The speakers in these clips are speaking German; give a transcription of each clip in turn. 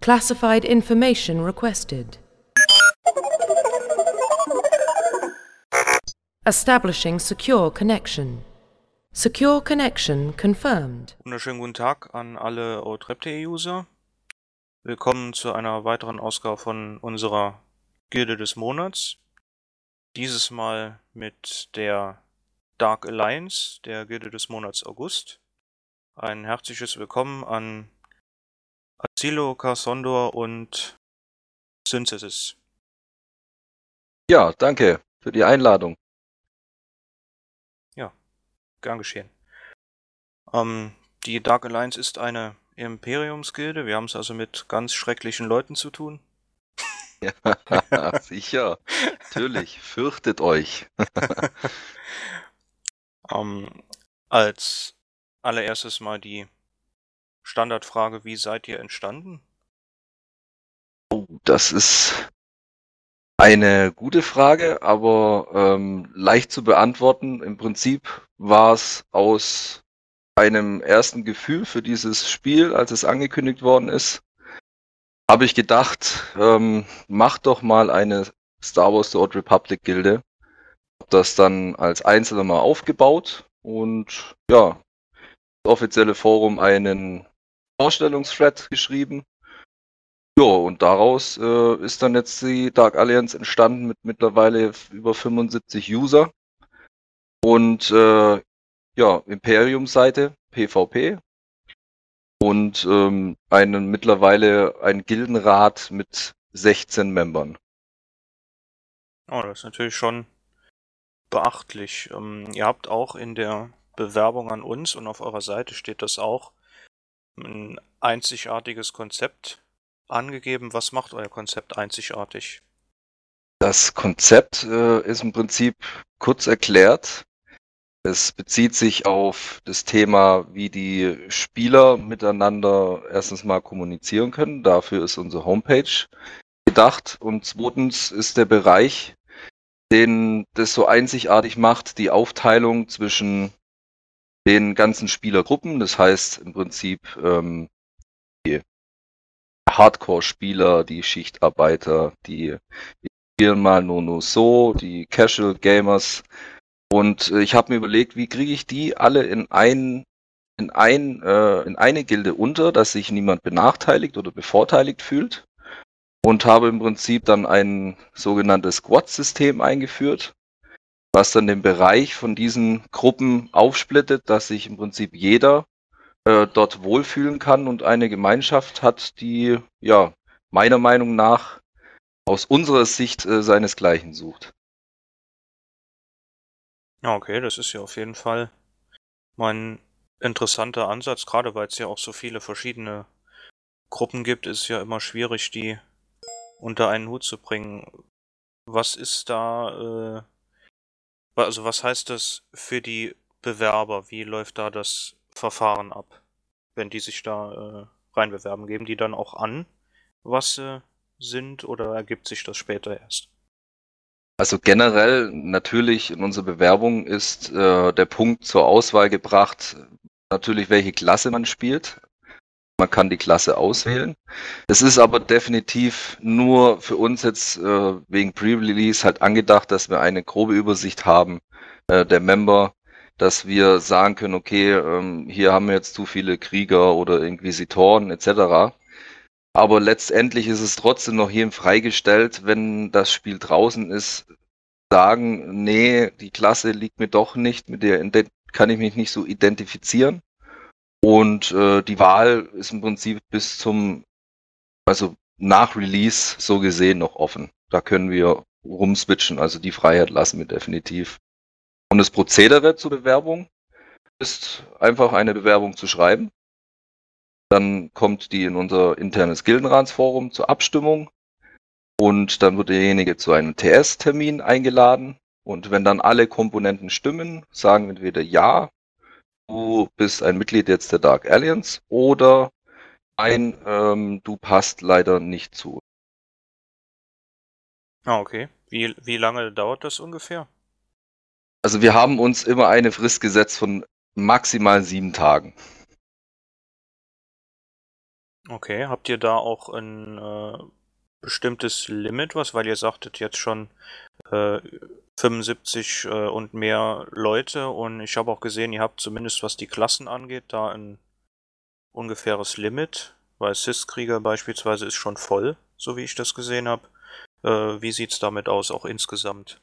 Classified information requested. Establishing secure connection. Secure connection confirmed. Wunderschönen guten Tag an alle outrep.de-User. Willkommen zu einer weiteren Ausgabe von unserer Gilde des Monats. Dieses Mal mit der Dark Alliance, der Gilde des Monats August. Ein herzliches Willkommen an Azilo, Carsondor und Synthesis. Ja, danke für die Einladung. Ja, gern geschehen. Die Dark Alliance ist eine Imperiumsgilde. Wir haben es also mit ganz schrecklichen Leuten zu tun. Ja, sicher. Natürlich. Fürchtet euch. Als allererstes mal die Standardfrage, wie seid ihr entstanden? Oh, das ist eine gute Frage, aber leicht zu beantworten. Im Prinzip war es aus einem ersten Gefühl für dieses Spiel, als es angekündigt worden ist, habe ich gedacht, mach doch mal eine Star Wars The Old Republic Gilde. Hab das dann als Einzelner mal aufgebaut und ja, das offizielle Forum einen Vorstellungsthread geschrieben. Ja, und daraus ist dann jetzt die Dark Alliance entstanden mit mittlerweile über 75 User. Und ja, Imperium-Seite, PvP. Und mittlerweile ein Gildenrat mit 16 Membern. Oh, das ist natürlich schon beachtlich. Ihr habt auch in der Bewerbung an uns und auf eurer Seite steht das auch, ein einzigartiges Konzept angegeben. Was macht euer Konzept einzigartig? Das Konzept ist im Prinzip kurz erklärt. Es bezieht sich auf das Thema, wie die Spieler miteinander erstens mal kommunizieren können. Dafür ist unsere Homepage gedacht. Und zweitens ist der Bereich, den das so einzigartig macht, die Aufteilung zwischen den ganzen Spielergruppen. Das heißt im Prinzip die Hardcore-Spieler, die Schichtarbeiter, die spielen mal nur so, die Casual Gamers. Und ich habe mir überlegt, wie kriege ich die alle in eine Gilde unter, dass sich niemand benachteiligt oder bevorteiligt fühlt. Und habe im Prinzip dann ein sogenanntes Squad-System eingeführt, was dann den Bereich von diesen Gruppen aufsplittet, dass sich im Prinzip jeder dort wohlfühlen kann und eine Gemeinschaft hat, die ja meiner Meinung nach aus unserer Sicht seinesgleichen sucht. Ja, okay, das ist ja auf jeden Fall mal ein interessanter Ansatz, gerade weil es ja auch so viele verschiedene Gruppen gibt, ist es ja immer schwierig, die unter einen Hut zu bringen. Was ist da, also was heißt das für die Bewerber? Wie läuft da das Verfahren ab, wenn die sich da reinbewerben? Geben die dann auch an, was sie sind, oder ergibt sich das später erst? Also generell natürlich in unserer Bewerbung ist der Punkt zur Auswahl gebracht, natürlich welche Klasse man spielt. Man kann die Klasse auswählen. Es ist aber definitiv nur für uns jetzt wegen Pre-Release halt angedacht, dass wir eine grobe Übersicht haben der Member, dass wir sagen können, okay, hier haben wir jetzt zu viele Krieger oder Inquisitoren etc. Aber letztendlich ist es trotzdem noch jedem freigestellt, wenn das Spiel draußen ist, sagen, nee, die Klasse liegt mir doch nicht, mit der kann ich mich nicht so identifizieren. Und die Wahl ist im Prinzip also nach Release so gesehen noch offen. Da können wir rumswitchen, also die Freiheit lassen wir definitiv. Und das Prozedere zur Bewerbung ist einfach eine Bewerbung zu schreiben. Dann kommt die in unser internes Gildenratsforum zur Abstimmung und dann wird derjenige zu einem TS-Termin eingeladen. Und wenn dann alle Komponenten stimmen, sagen wir entweder ja, du bist ein Mitglied jetzt der Dark Alliance, oder nein, du passt leider nicht zu. Ah, okay. Wie lange dauert das ungefähr? Also wir haben uns immer eine Frist gesetzt von maximal 7 Tagen. Okay, habt ihr da auch ein bestimmtes Limit, weil ihr sagtet jetzt schon 75 und mehr Leute, und ich habe auch gesehen, ihr habt zumindest was die Klassen angeht, da ein ungefähres Limit, weil Sith-Krieger beispielsweise ist schon voll, so wie ich das gesehen habe. Wie sieht's damit aus, auch insgesamt?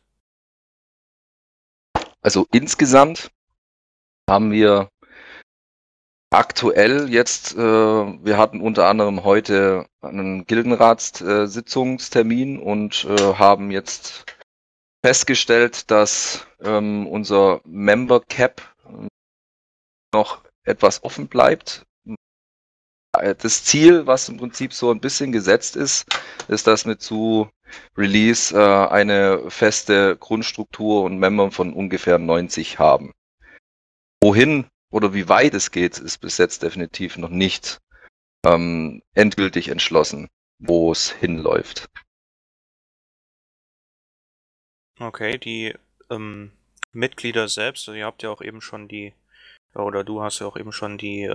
Also insgesamt haben wir aktuell jetzt, wir hatten unter anderem heute einen Gildenratssitzungstermin und haben jetzt festgestellt, dass unser Member Cap noch etwas offen bleibt. Das Ziel, was im Prinzip so ein bisschen gesetzt ist, dass wir zu Release eine feste Grundstruktur und Member von ungefähr 90 haben. Wohin oder wie weit es geht, ist bis jetzt definitiv noch nicht endgültig entschlossen, wo es hinläuft. Okay, die Mitglieder selbst, also ihr habt ja auch eben schon oder du hast ja auch eben schon die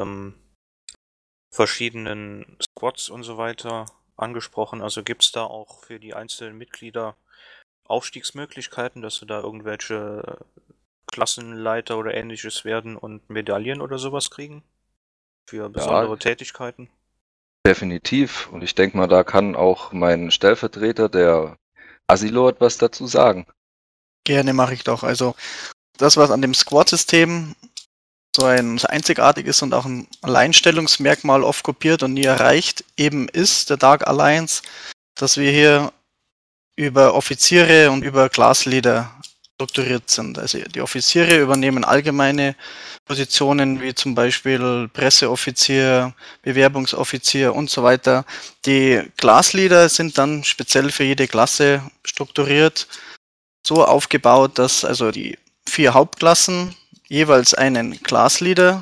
verschiedenen Squads und so weiter angesprochen. Also gibt's da auch für die einzelnen Mitglieder Aufstiegsmöglichkeiten, dass sie da irgendwelche Klassenleiter oder ähnliches werden und Medaillen oder sowas kriegen? Für besondere Tätigkeiten? Definitiv. Und ich denke mal, da kann auch mein Stellvertreter, der Asilo, etwas dazu sagen. Gerne mache ich doch. Also das, was an dem Squad-System so ein einzigartig ist und auch ein Alleinstellungsmerkmal oft kopiert und nie erreicht, eben ist der Dark Alliance, dass wir hier über Offiziere und über Class-Leader strukturiert sind. Also die Offiziere übernehmen allgemeine Positionen wie zum Beispiel Presseoffizier, Bewerbungsoffizier und so weiter. Die Class-Leader sind dann speziell für jede Klasse strukturiert, so aufgebaut, dass also die 4 Hauptklassen jeweils einen Class-Leader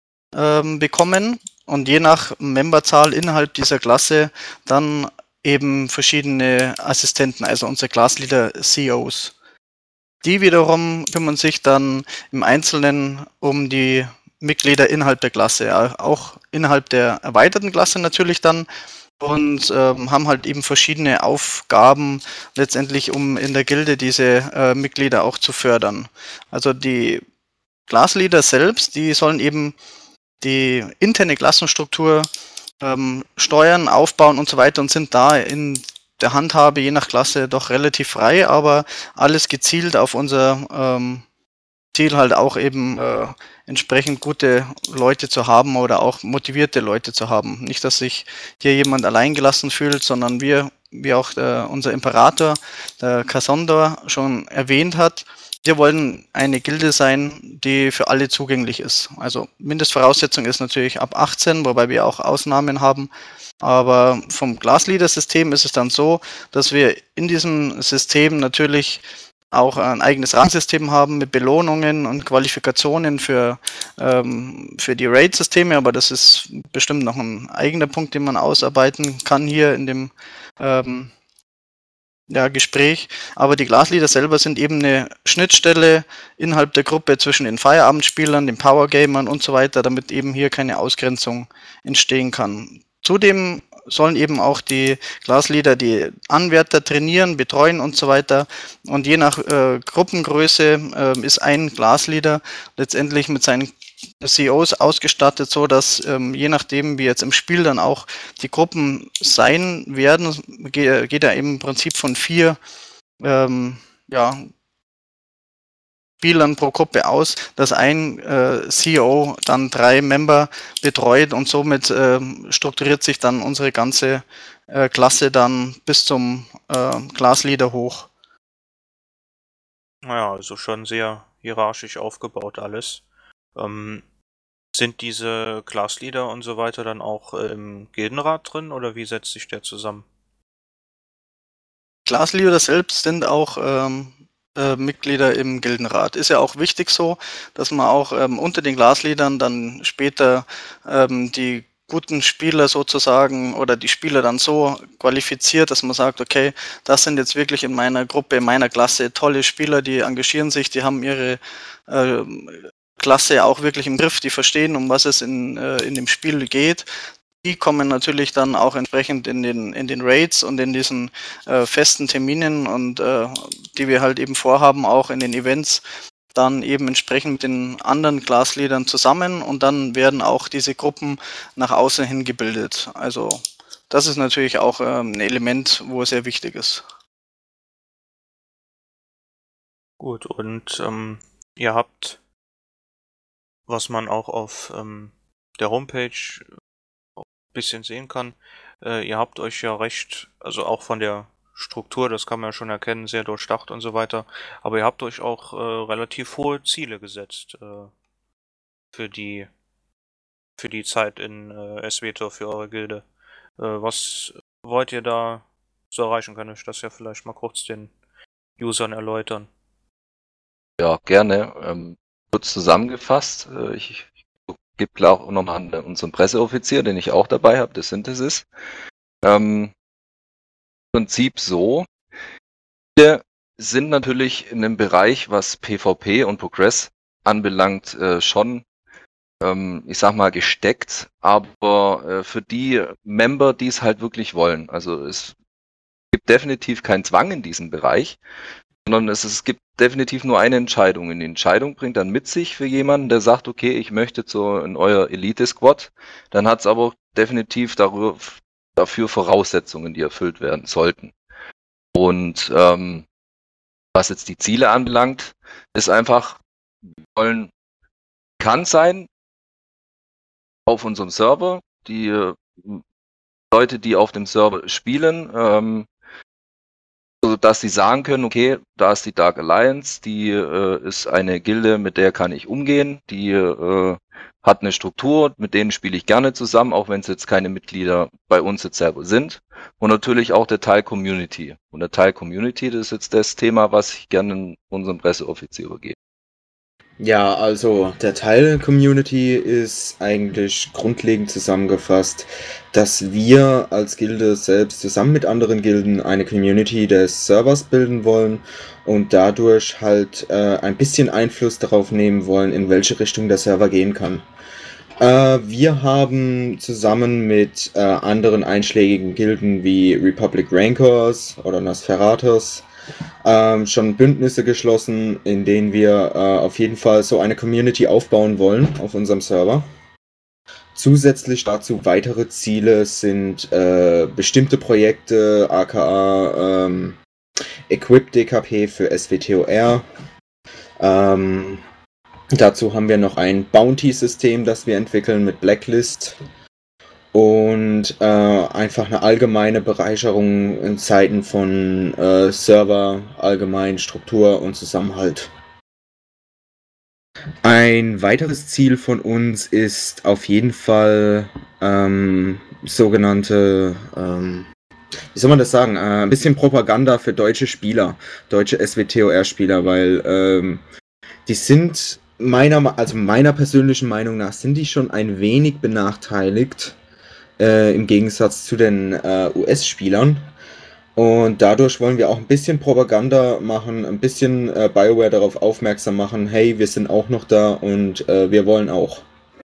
bekommen und je nach Memberzahl innerhalb dieser Klasse dann eben verschiedene Assistenten, also unsere Class-Leader COs. Die wiederum kümmern sich dann im Einzelnen um die Mitglieder innerhalb der Klasse, auch innerhalb der erweiterten Klasse natürlich dann, und haben halt eben verschiedene Aufgaben letztendlich, um in der Gilde diese Mitglieder auch zu fördern. Also die Class-Leader selbst, die sollen eben die interne Klassenstruktur steuern, aufbauen und so weiter und sind da in der Handhabe je nach Klasse doch relativ frei, aber alles gezielt auf unser Ziel halt auch eben entsprechend gute Leute zu haben oder auch motivierte Leute zu haben. Nicht, dass sich hier jemand alleingelassen fühlt, sondern wir, wie auch unser Imperator, der Cassandor, schon erwähnt hat, wir wollen eine Gilde sein, die für alle zugänglich ist. Also Mindestvoraussetzung ist natürlich ab 18, wobei wir auch Ausnahmen haben. Aber vom Class-Leader-System ist es dann so, dass wir in diesem System natürlich auch ein eigenes Rangsystem haben mit Belohnungen und Qualifikationen für die Raid-Systeme, aber das ist bestimmt noch ein eigener Punkt, den man ausarbeiten kann hier in dem Gespräch. Aber die Class-Leader selber sind eben eine Schnittstelle innerhalb der Gruppe zwischen den Feierabendspielern, den Powergamern und so weiter, damit eben hier keine Ausgrenzung entstehen kann. Zudem sollen eben auch die Class-Leader die Anwärter trainieren, betreuen und so weiter. Und je nach Gruppengröße ist ein Class-Leader letztendlich mit seinen CEOs ausgestattet, so dass je nachdem, wie jetzt im Spiel dann auch die Gruppen sein werden, geht er im Prinzip von 4 Spielern pro Gruppe aus, dass ein CEO dann 3 Member betreut und somit strukturiert sich dann unsere ganze Klasse dann bis zum Class-Leader hoch. Naja, also schon sehr hierarchisch aufgebaut alles. Sind diese Class-Leader und so weiter dann auch im Gildenrat drin, oder wie setzt sich der zusammen? Class-Leader selbst sind auch Mitglieder im Gildenrat. Ist ja auch wichtig so, dass man auch unter den Class-Leadern dann später die guten Spieler sozusagen oder die Spieler dann so qualifiziert, dass man sagt, okay, das sind jetzt wirklich in meiner Gruppe, in meiner Klasse tolle Spieler, die engagieren sich, die haben ihre Klasse auch wirklich im Griff, die verstehen, um was es in dem Spiel geht. Die kommen natürlich dann auch entsprechend in den Raids und in diesen festen Terminen und die wir halt eben vorhaben, auch in den Events, dann eben entsprechend mit den anderen Class-Leadern zusammen und dann werden auch diese Gruppen nach außen hin gebildet. Also das ist natürlich auch ein Element, wo sehr wichtig ist. Gut, und ihr habt, was man auch auf der Homepage ein bisschen sehen kann, ihr habt euch ja recht, also auch von der Struktur, das kann man ja schon erkennen, sehr durchdacht und so weiter, aber ihr habt euch auch relativ hohe Ziele gesetzt für die Zeit in SWTOR, für eure Gilde. Was wollt ihr da so erreichen? Kann ich das ja vielleicht mal kurz den Usern erläutern? Ja, gerne. Kurz zusammengefasst, ich gebe klar auch nochmal an unseren Presseoffizier, den ich auch dabei habe, der Synthesis. Im Prinzip so, wir sind natürlich in dem Bereich, was PvP und Progress anbelangt, schon, ich sag mal, gesteckt, aber für die Member, die es halt wirklich wollen. Also es gibt definitiv keinen Zwang in diesem Bereich, sondern es gibt definitiv nur eine Entscheidung. Und die Entscheidung bringt dann mit sich für jemanden, der sagt, okay, ich möchte in euer Elite-Squad, dann hat es aber definitiv dafür Voraussetzungen, die erfüllt werden sollten. Und was jetzt die Ziele anbelangt, ist einfach, wir wollen bekannt sein auf unserem Server. Die Leute, die auf dem Server spielen, so dass sie sagen können, okay, da ist die Dark Alliance, die ist eine Gilde, mit der kann ich umgehen, die hat eine Struktur, mit denen spiele ich gerne zusammen, auch wenn es jetzt keine Mitglieder bei uns jetzt selber sind. Und natürlich auch der Teil Community. Und der Teil Community, das ist jetzt das Thema, was ich gerne unserem Presseoffizier übergebe. Ja, also der Teil Community ist eigentlich grundlegend zusammengefasst, dass wir als Gilde selbst zusammen mit anderen Gilden eine Community des Servers bilden wollen und dadurch halt ein bisschen Einfluss darauf nehmen wollen, in welche Richtung der Server gehen kann. Wir haben zusammen mit anderen einschlägigen Gilden wie Republic Rancors oder Nosferatus schon Bündnisse geschlossen, in denen wir auf jeden Fall so eine Community aufbauen wollen auf unserem Server. Zusätzlich dazu weitere Ziele sind bestimmte Projekte, aka Equip DKP für SWTOR. Dazu haben wir noch ein Bounty-System, das wir entwickeln mit Blacklist. Und einfach eine allgemeine Bereicherung in Zeiten von Server, allgemein Struktur und Zusammenhalt. Ein weiteres Ziel von uns ist auf jeden Fall sogenannte, wie soll man das sagen, ein bisschen Propaganda für deutsche Spieler, deutsche SWTOR-Spieler, weil die sind meiner persönlichen Meinung nach, sind die schon ein wenig benachteiligt im Gegensatz zu den US-Spielern. Und dadurch wollen wir auch ein bisschen Propaganda machen, ein bisschen BioWare darauf aufmerksam machen, hey, wir sind auch noch da und wir wollen auch.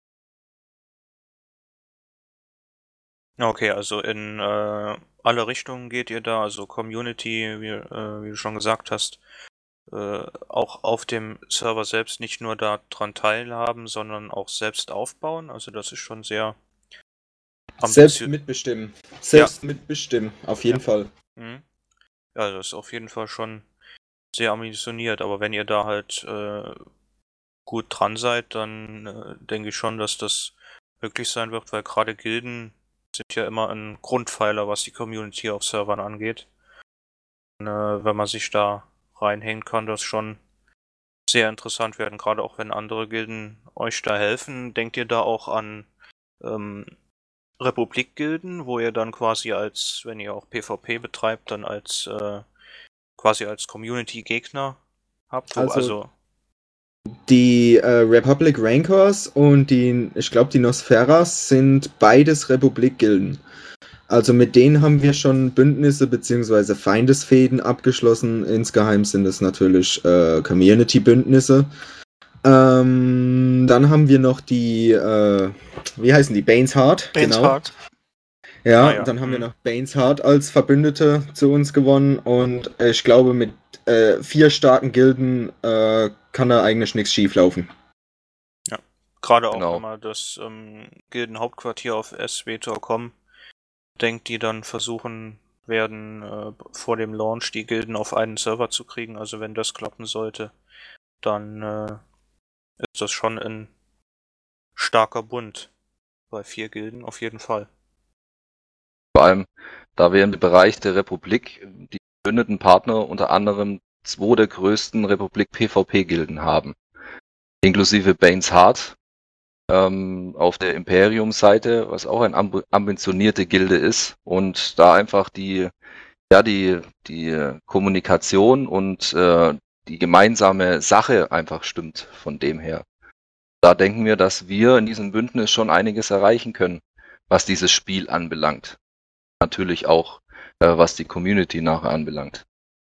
Okay, also in alle Richtungen geht ihr da, also Community, wie du schon gesagt hast, auch auf dem Server selbst nicht nur daran teilhaben, sondern auch selbst aufbauen. Also das ist schon sehr Selbst mitbestimmen. Selbst mitbestimmen, auf jeden Fall. Mhm. Ja, das ist auf jeden Fall schon sehr ambitioniert, aber wenn ihr da halt gut dran seid, dann denke ich schon, dass das möglich sein wird, weil gerade Gilden sind ja immer ein Grundpfeiler, was die Community auf Servern angeht. Und, wenn man sich da reinhängen kann, das schon sehr interessant werden, gerade auch wenn andere Gilden euch da helfen. Denkt ihr da auch an Republik-Gilden, wo ihr dann quasi als, wenn ihr auch PvP betreibt, dann als quasi als Community-Gegner habt? Die Republic Rancors und ich glaube die Nosferas sind beides Republik-Gilden. Also mit denen haben wir schon Bündnisse bzw. Feindesfäden abgeschlossen. Insgeheim sind es natürlich Community-Bündnisse. Dann haben wir noch die, wie heißen die? Bane's Heart. Bane's genau. Heart. Ja, Ah, ja. dann haben wir noch Bane's Heart als Verbündete zu uns gewonnen und ich glaube, mit 4 starken Gilden kann da eigentlich nichts schief laufen. Gerade auch, Genau. wenn man das Gildenhauptquartier auf SWTOR.com denkt, die dann versuchen werden, vor dem Launch die Gilden auf einen Server zu kriegen. Also wenn das klappen sollte, dann ist das schon ein starker Bund bei 4 Gilden, auf jeden Fall. Vor allem, da wir im Bereich der Republik die verbündeten Partner unter anderem 2 der größten Republik-PvP-Gilden haben. Inklusive Bane's Heart auf der Imperium-Seite, was auch eine ambitionierte Gilde ist. Und da einfach die Kommunikation und die gemeinsame Sache einfach stimmt von dem her. Da denken wir, dass wir in diesem Bündnis schon einiges erreichen können, was dieses Spiel anbelangt. Natürlich auch, was die Community nachher anbelangt.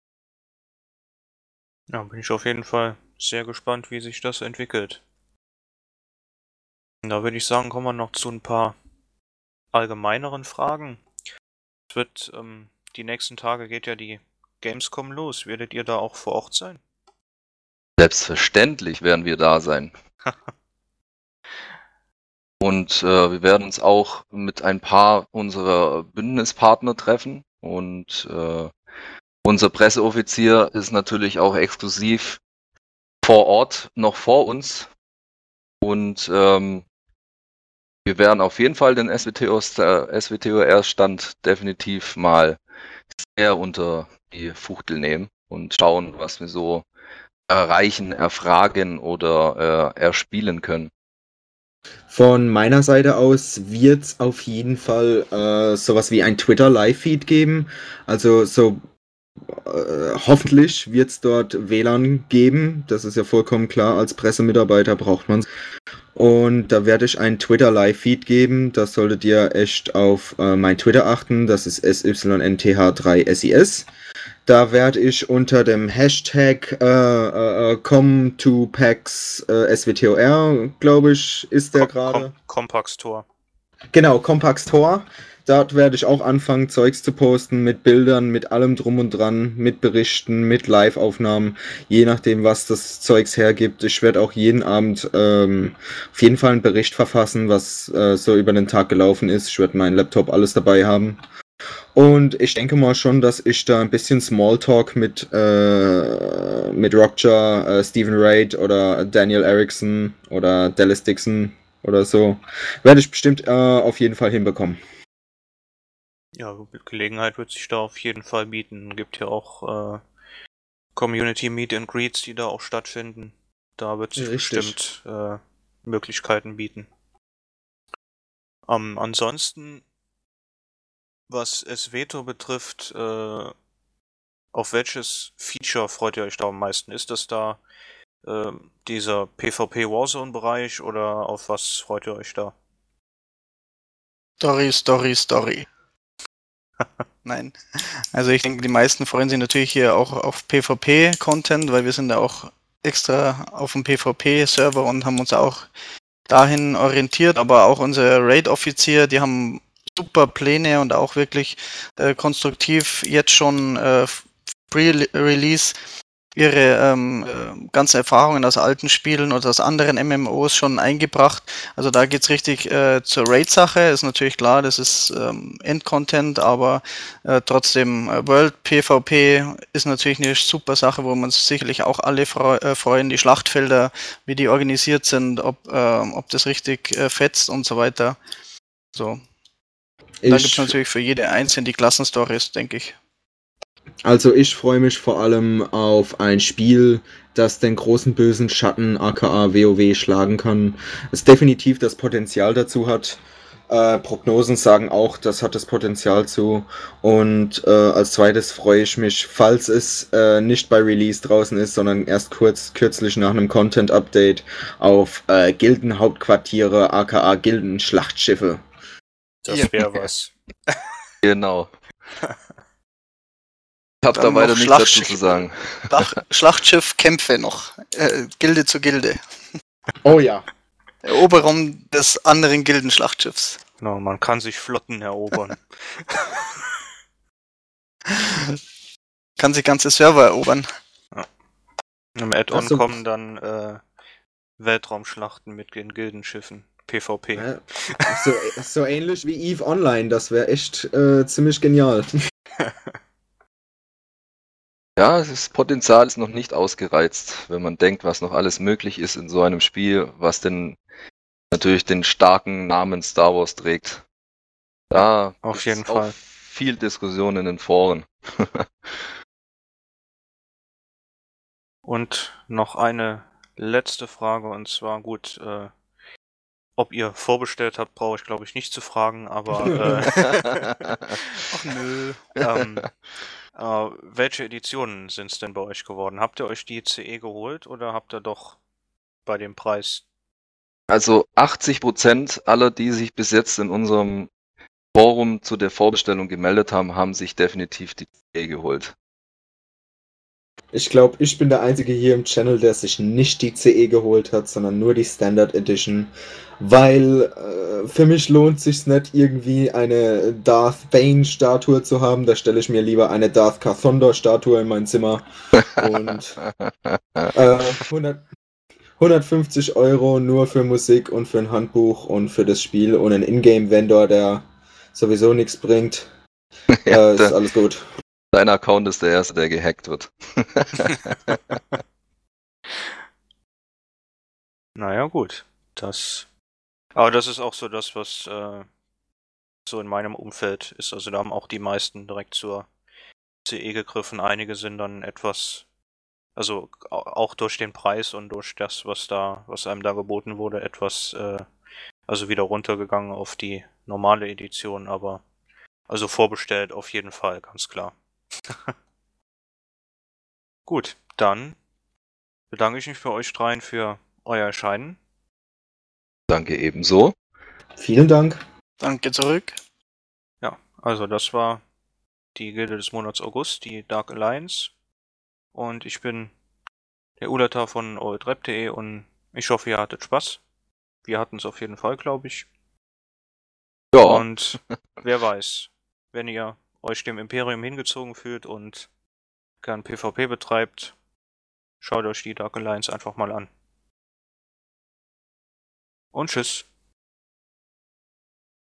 Ja, bin ich auf jeden Fall sehr gespannt, wie sich das entwickelt. Da würde ich sagen, kommen wir noch zu ein paar allgemeineren Fragen. Es wird, die nächsten Tage geht ja die Gamescom los. Werdet ihr da auch vor Ort sein? Selbstverständlich werden wir da sein. Und wir werden uns auch mit ein paar unserer Bündnispartner treffen. Und unser Presseoffizier ist natürlich auch exklusiv vor Ort noch vor uns. Und wir werden auf jeden Fall den SWTOR-Stand definitiv mal sehr unter die Fuchtel nehmen und schauen, was wir so erreichen, erfragen oder erspielen können. Von meiner Seite aus wird es auf jeden Fall sowas wie ein Twitter-Live-Feed geben. Also hoffentlich wird es dort WLAN geben. Das ist ja vollkommen klar. Als Pressemitarbeiter braucht man es. Und da werde ich einen Twitter-Live-Feed geben. Das solltet ihr echt auf mein Twitter achten. Das ist SYNTH3SIS. Da werde ich unter dem Hashtag come2pax SWTOR, glaube ich, ist der gerade. Compax-Tor. Genau, Compax-Tor. Dort werde ich auch anfangen, Zeugs zu posten mit Bildern, mit allem drum und dran, mit Berichten, mit Live-Aufnahmen, je nachdem, was das Zeugs hergibt. Ich werde auch jeden Abend auf jeden Fall einen Bericht verfassen, was so über den Tag gelaufen ist. Ich werde meinen Laptop alles dabei haben. Und ich denke mal schon, dass ich da ein bisschen Smalltalk mit Rockjar, Stephen Raid oder Daniel Erickson oder Dallas Dixon oder so, werde ich bestimmt auf jeden Fall hinbekommen. Ja, Gelegenheit wird sich da auf jeden Fall bieten. Gibt ja auch Community Meet and Greets, die da auch stattfinden. Da wird sich Richtig. bestimmt Möglichkeiten bieten. Ansonsten, was SWTOR betrifft, auf welches Feature freut ihr euch da am meisten? Ist das da dieser PvP-Warzone-Bereich oder auf was freut ihr euch da? Story. Nein. Also ich denke, die meisten freuen sich natürlich hier auch auf PvP-Content, weil wir sind ja auch extra auf dem PvP-Server und haben uns auch dahin orientiert, aber auch unser Raid-Offizier, die haben super Pläne und auch wirklich konstruktiv jetzt schon Pre-Release ihre ganzen Erfahrungen aus alten Spielen oder aus anderen MMOs schon eingebracht. Also da geht's richtig zur Raid-Sache. Ist natürlich klar, das ist Endcontent, aber trotzdem World PvP ist natürlich eine super Sache, wo man sicherlich auch alle freuen. Die Schlachtfelder, wie die organisiert sind, ob das richtig fetzt und so weiter. So. Da gibt's natürlich für jede einzelne die Klassenstories, denke ich. Also ich freue mich vor allem auf ein Spiel, das den großen bösen Schatten aka WoW schlagen kann. Es definitiv das Potenzial dazu hat. Prognosen sagen auch, das hat das Potenzial zu. Und als zweites freue ich mich, falls es nicht bei Release draußen ist, sondern erst kürzlich nach einem Content-Update auf Gildenhauptquartiere aka Gildenschlachtschiffe. Das wäre was. Genau. Ich habe da weiter nichts dazu zu sagen. Schlachtschiff-Kämpfe noch. Gilde zu Gilde. Oh ja. Eroberung des anderen Gildenschlachtschiffs. Genau, man kann sich Flotten erobern. Kann sich ganze Server erobern. Im Add-on Ach so. kommen dann Weltraumschlachten mit den Gildenschiffen. PvP. Ja, so ähnlich wie EVE Online, das wäre echt ziemlich genial. Ja, das Potenzial ist noch nicht ausgereizt, wenn man denkt, was noch alles möglich ist in so einem Spiel, was denn natürlich den starken Namen Star Wars trägt. Da Auf ist jeden auch Fall. viel Diskussion in den Foren. Und noch eine letzte Frage, und zwar gut, ob ihr vorbestellt habt, brauche ich glaube ich nicht zu fragen, aber Ach nö. welche Editionen sind es denn bei euch geworden? Habt ihr euch die CE geholt oder habt ihr doch bei dem Preis? Also 80% aller, die sich bis jetzt in unserem Forum zu der Vorbestellung gemeldet haben, haben sich definitiv die CE geholt. Ich glaube, ich bin der Einzige hier im Channel, der sich nicht die CE geholt hat, sondern nur die Standard Edition. Weil für mich lohnt sich nicht, irgendwie eine Darth Bane-Statue zu haben. Da stelle ich mir lieber eine Darth Cathondor-Statue in mein Zimmer. Und 150 € nur für Musik und für ein Handbuch und für das Spiel und einen Ingame-Vendor, der sowieso nichts bringt. Ja, Ist alles gut. dein Account ist der erste, der gehackt wird. Naja, gut. Aber das ist auch so das, was so in meinem Umfeld ist. Also da haben auch die meisten direkt zur CE gegriffen. Einige sind dann etwas, also auch durch den Preis und durch das, was einem da geboten wurde, etwas, also wieder runtergegangen auf die normale Edition, aber also vorbestellt auf jeden Fall, ganz klar. Gut, dann bedanke ich mich für euch dreien für euer Erscheinen. Danke ebenso. Vielen Dank. Danke zurück. Ja, also das war die Gilde des Monats August, die Dark Alliance. Und ich bin der Ulata von oldrep.de und ich hoffe, ihr hattet Spaß. Wir hatten es auf jeden Fall, glaube ich. Ja, Und wer weiß, wenn ihr euch dem Imperium hingezogen fühlt und gern PvP betreibt, schaut euch die Dark Alliance einfach mal an. Und tschüss.